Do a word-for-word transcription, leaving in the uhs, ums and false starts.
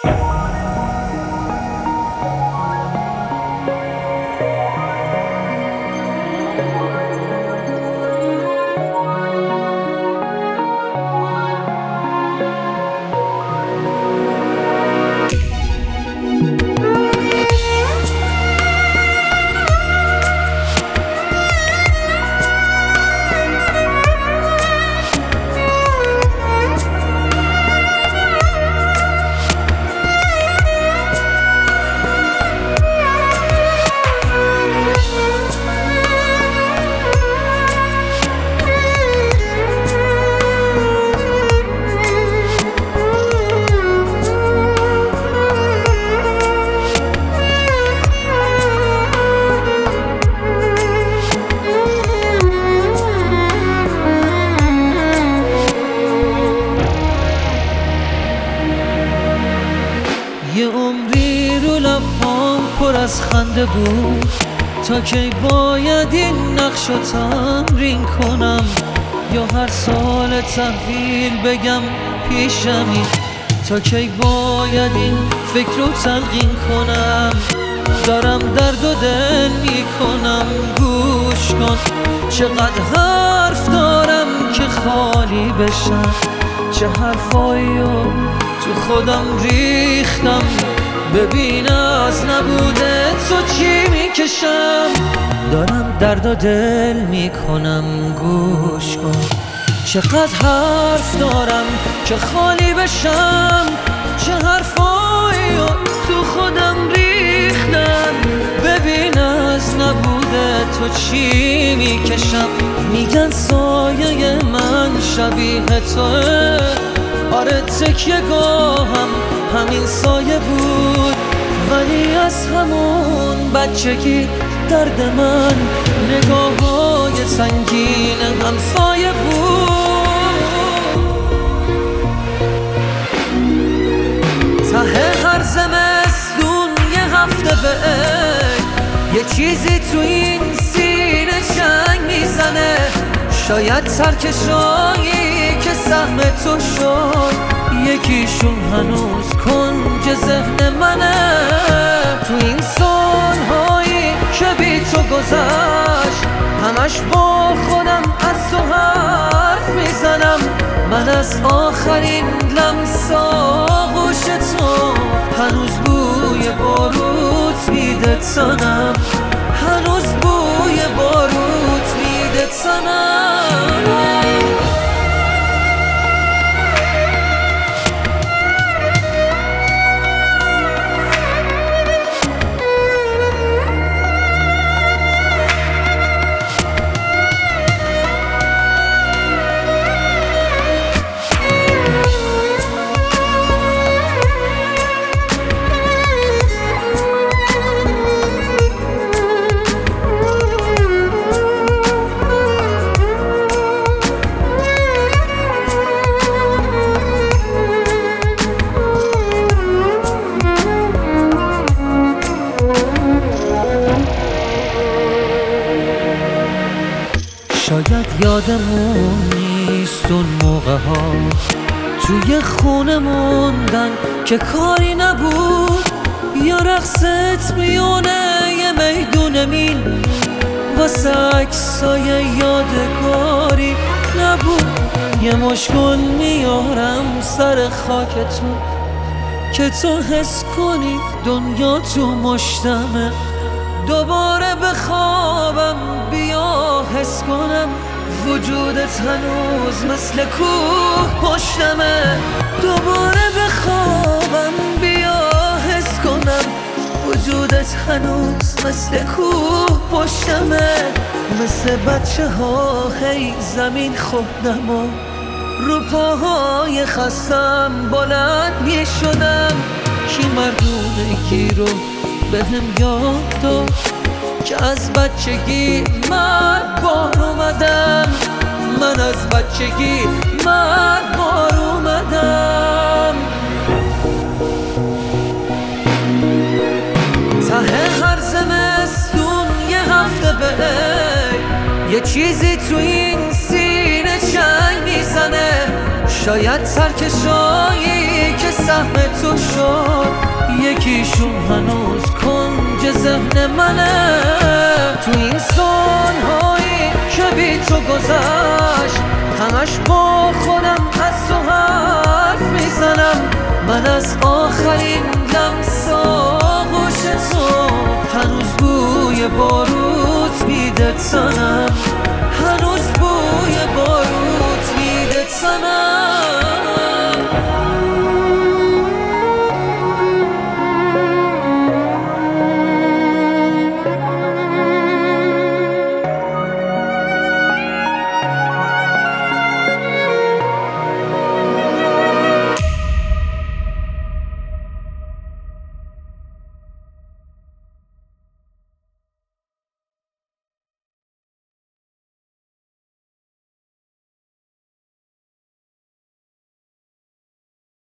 یه عمری رو لبام پر از خنده بود، تا کی باید این نقش رو تمرین کنم، یا هر سال تحویل بگم پیشمی، تا کی باید این فکر رو تلقین کنم. دارم درد و دل میکنم، گوش کن چقدر حرف دارم که خالی بشم، چه حرفایی رو تو خودم ریختم. ببین از نبوده تو چی میکشم، دارم درد و دل میکنم، گوش کن چقدر حرف دارم که خالی بشم، چه حرفایی رو تو خودم ریختم. ببین از نبوده تو چی میکشم، میگن سایه من شبیه توه، آره تکیه گاهم همین سایه بود، ولی از همون بچگی درد من نگاه‌های سنگین همسایه بود. ته هر زمستون یه هفته بعد یه چیزی تو این سینه چنگ میزنه، شاید ترکشایی که سهم تو شد یکیشون هنوز کنج ذهن منه. تو این سالهایی که بی تو گذشت همش با خودم از تو حرف میزنم، من از آخرین لمس آغوش تو هنوز بوی باروت میده تنم، هنوز بوی باروت میده تنم. شاید یادمون نیست اون موقع ها توی خونه موندن که کاری نبود، یا رقصت میونه یه میدون مین واسه عکسای یادگاری نبود. یه مشکل میارم سر خاک تو که تو حس کنی دنیا تو مشتمه، دوباره بخوابم بیا حس کنم وجودت هنوز مثل کوه پشتمه، دوباره بخوابم بیا حس کنم وجودت هنوز مثل کوه پشتمه. مثل بچه ها هی زمین خوردم و رو پاهای خستم بلند می شدم، کی مردونگی رو بهم یاد داد که از بچگی من بار اومدم، من از بچگی من بار اومدم. ته هر زمستون یه هفته بعد یه چیزی تو این سینه چنگ میزنه، شاید سرکشایی که سهم تو شد یکیشون هنوز کنج ذهن منه. تو این سالهایی که بی تو گذشت همش با خودم از تو حرف میزنم. من از آخرین لمس آغوش تو هنوز بوی باروت میده تنم، هنوز بوی